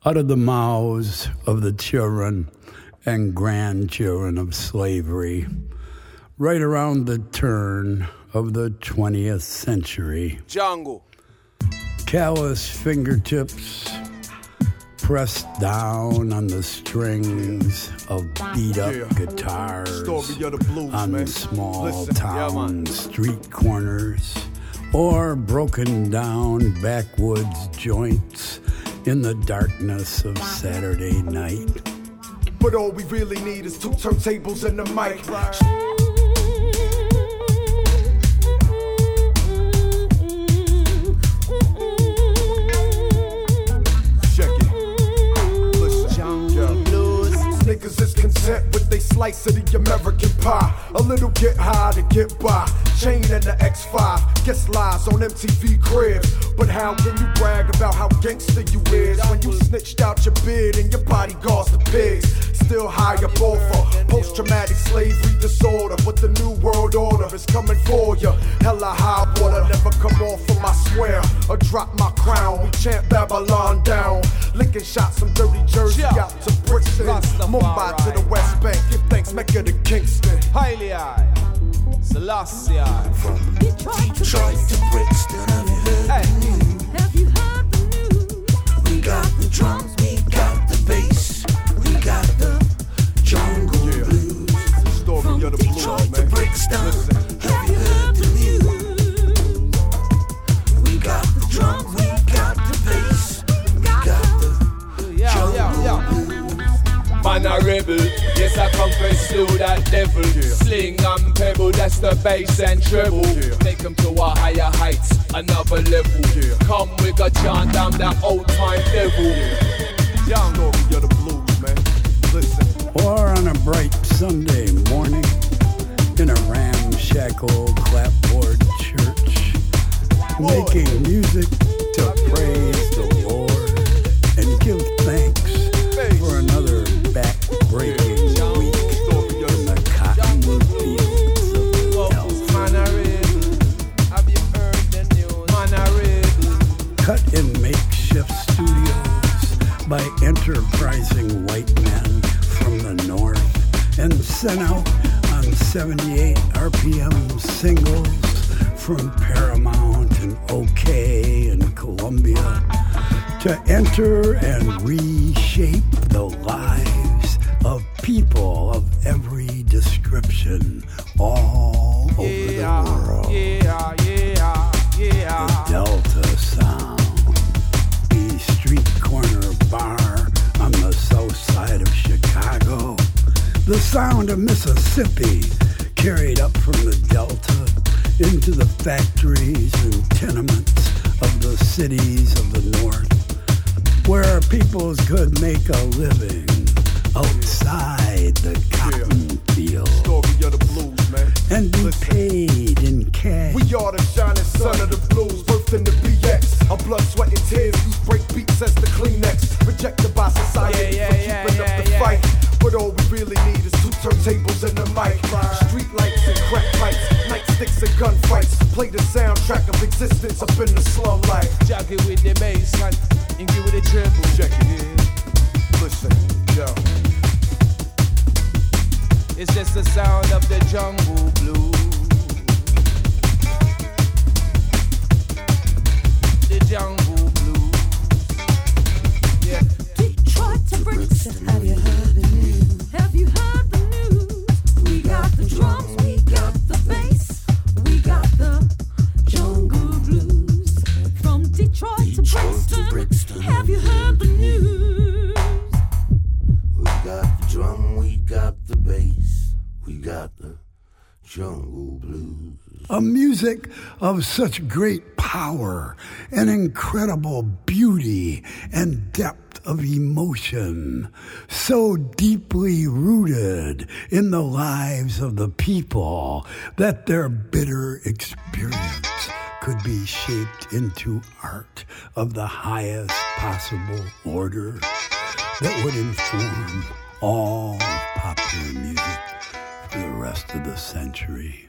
out of the mouths of the children and grandchildren of slavery, right around the turn of the 20th century. Jungle. Callous fingertips pressed down on the strings of beat-up guitars on small town street corners, or broken down backwoods joints in the darkness of Saturday night. But all we really need is 2 turntables and a mic. Niggas is content with they slice of the American pie. A little get high to get by. Chain and the X5, guest lies on MTV Cribs. But how can you brag about how gangster you is when you snitched out your bid and your bodyguards the pigs? Still high up over post-traumatic slavery disorder, but the new world order is coming for you. Hella high water, never come off from my square or drop my crown. We chant Babylon down, licking shots from dirty Jersey out to Brixton, Mumbai to the West Bank. Give thanks, Mecca to Kingston. Highly high. Selassie. From Detroit to Brixton, have you heard the news? Have you heard the news? We got the drums, we got the bass, we got the jungle blues. Story of the Detroit blues, to man. Brixton, Listen. have you heard the news? We got the drums, we got the bass, we got the jungle blues. Man a rebel, yes I confess to that devil. Sling and pebble, that's the bass and treble. Take them to a higher heights, another level. Come we got chant down that old time devil. Jungle, you're the blues, man. Listen. Or on a bright Sunday morning in a ramshackle clapboard church, making music to praise the Lord and give thanks for another back-breaking week in the cotton fields of Delta. Man a rebel, have you heard the news? Man a rebel. Cut in makeshift studios by enterprising white men from the north and sent out on 78 RPM singles from Paramount and OK and Columbia to enter and reshape the lives of people of every description all over the world. The Delta Sound, the street corner bar on the south side of Chicago, the sound of Mississippi carried up from the Delta into the factories and tenements of the cities of the north, where people could make a living outside the cotton field Story of the blues, man. and be paid in cash. We are the shining sun of the blues, birthed in the BX. Our blood, sweat, and tears, use break beats as the Kleenex. Rejected by society for keeping up the fight. But all we really need is 2 turntables and a mic. Street lights and crack pipes, nightsticks and gunfights. Play the soundtrack of existence up in the slum life. Jack it with the bass and give it a treble. Check it in. Listen, yo. It's just the sound of the jungle blues. The jungle blues. Yeah. Detroit to Brixton, have you heard the news? Have you heard the news? We got the drums, we got the bass, we got the jungle blues. From Detroit to Brixton, have you heard the news? We got the drum, we got the bass, we got the jungle blues. A music of such great power and incredible beauty and depth of emotion, so deeply rooted in the lives of the people that their bitter experience could be shaped into art of the highest possible order that would inform all popular music for the rest of the century.